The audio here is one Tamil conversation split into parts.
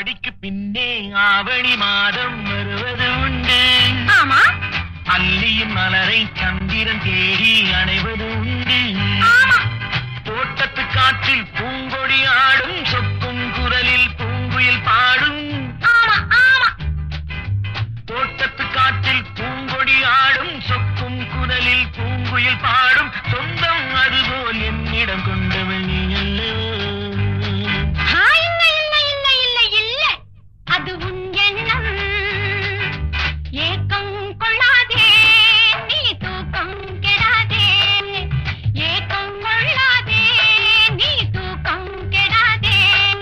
ஆடிக்கு பின்னே ஆவணி மாதம் வருவது உண்டு. ஆமா. அல்லியின் மலரை சந்திரன் தேடி அணைவது உண்டு. ஆமா. தோட்டத்து காற்றில் பூங்கொடி ஆடும், சொக்கும் குரலில் பூங்குயில் பாடும். ஆமா ஆமா. தோட்டத்து காற்றில் பூங்கொடி ஆடும், சொக்கும் குரலில் பூங்குயில் பாடும். சொந்தம் அதுபோல் என்னிடம் கொண்டவள் நீ அல்ல. அது உன் எண்ணம். ஏக்கம் கொள்ளாதே, நீ தூக்கம் கெடாதே. ஏக்கம் கொள்ளாதே, நீ தூக்கம் கெடாதே.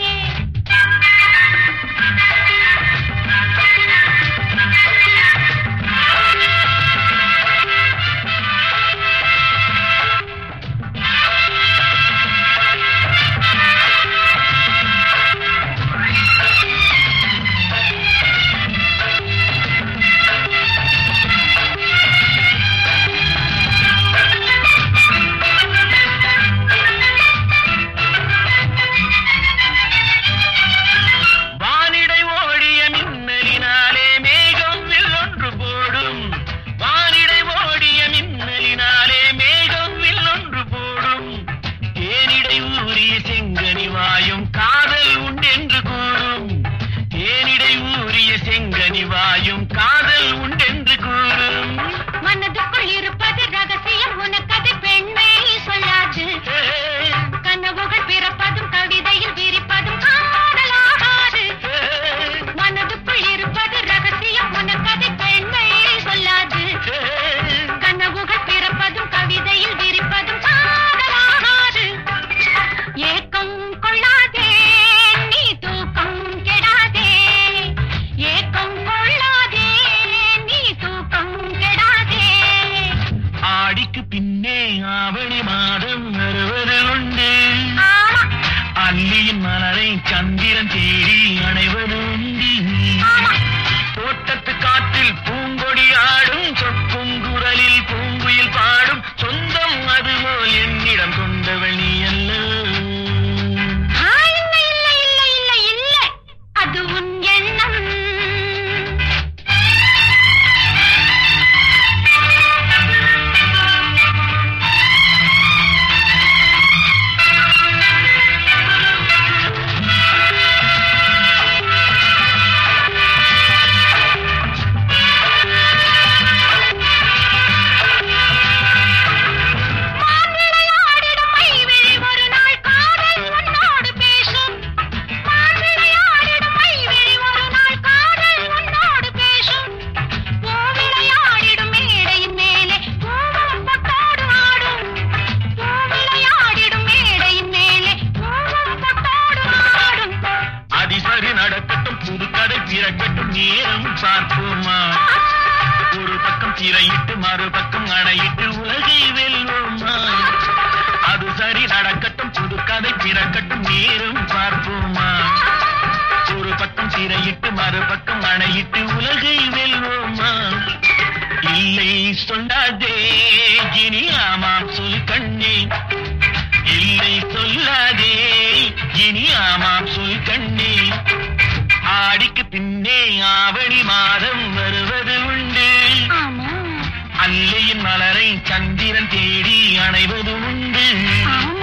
காதல் உண்டென்று கூறும். மனதுக்குள் இருப்பது ரகசியம், உனக்கது பெண்மை சொல்லாது. கனவுகள் பிறப்பதும் கவிதையில் விரிப்பதும் காதலாகாது. மனதுக்குள் இருப்பது ரகசியம், உனக்கது பெண்மை சொல்லாது. கனவுகள் பிறப்பதும் கவிதையில் விரிப்பதும் காதலாகாது. ஏக்கம் கொள்ளாதே, நீ தூக்கம் கெடாதே. ஏக்கம் கொள்ளாதே, நீ தூக்கம் கெடாதே. ஆடிக்கு பின்னே ஆவணி மாதம் வருவது உண்டு. அல்லியின் மலரை சந்திரன் தேடி அணைவது உண்டு. தோட்டத்து காற்றில் பூங்கொடி ஆடும், சொக்கும் குரலில் பூங்குயில் பாடும். சொந்தம் அதுபோல் என்னிடம் கொண்டவள் நீ அல்ல. அது உன் எண்ணம். நடக்கட்டும், புதுக்கதை பிறக்கட்டும், நேரம் பார்ப்போமா. ஒரு பக்கம் திரையிட்டு மறுபக்கம் அணையிட்டு உலகை வெல்வோமா. அது சரி நடக்கட்டும், புதுக்கதை பிறக்கட்டும், நேரம் பார்ப்போமா. ஒரு பக்கம் திரையிட்டு மறுபக்கம் அணையிட்டு உலகை வெல்வோமா. இல்லை சொல்லாதே இனி ஆமாம் சொல் கண்ணே. இல்லை சொல்லாதே இனி ஆமாம் சொல் கண்ணே. ஆடிக்கு பின்னே ஆவணி மாதம் வருவது உண்டு. அல்லியின் மலரை சந்திரன் தேடி அணைவது உண்டு.